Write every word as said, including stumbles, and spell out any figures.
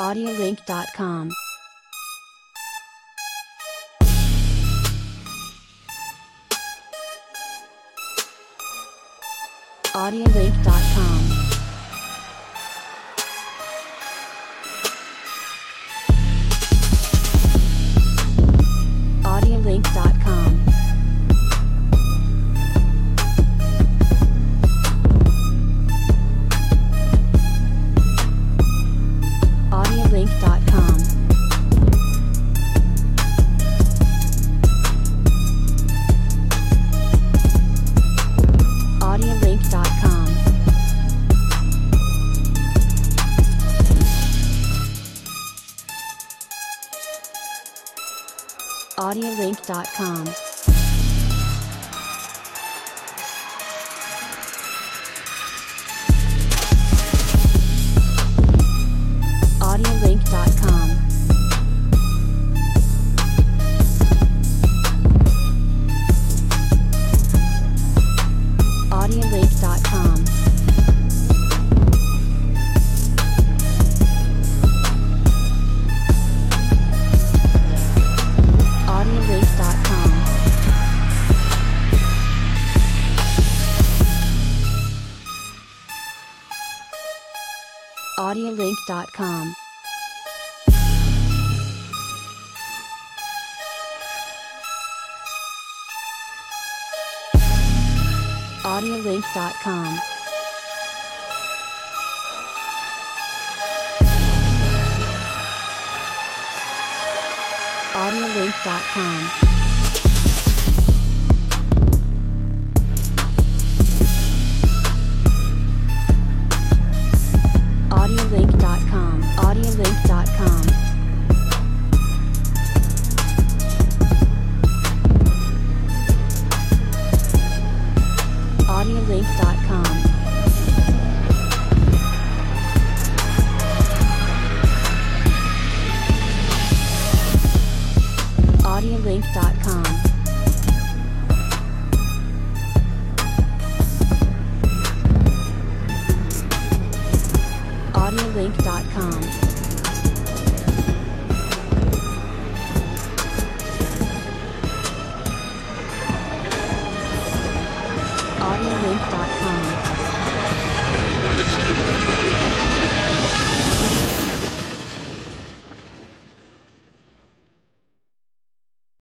audiolink dot com. audiolink dot com. audiolink dot com. audiolink dot com. audiolink dot com. audiolink dot com. audiolink dot com. audiolink dot com. audiolink dot com. audiolink dot com. audiolink dot com. audiolink dot com. audiolink dot com. audiolink dot com. audiolink dot com. audiolink dot com. audiolink dot com.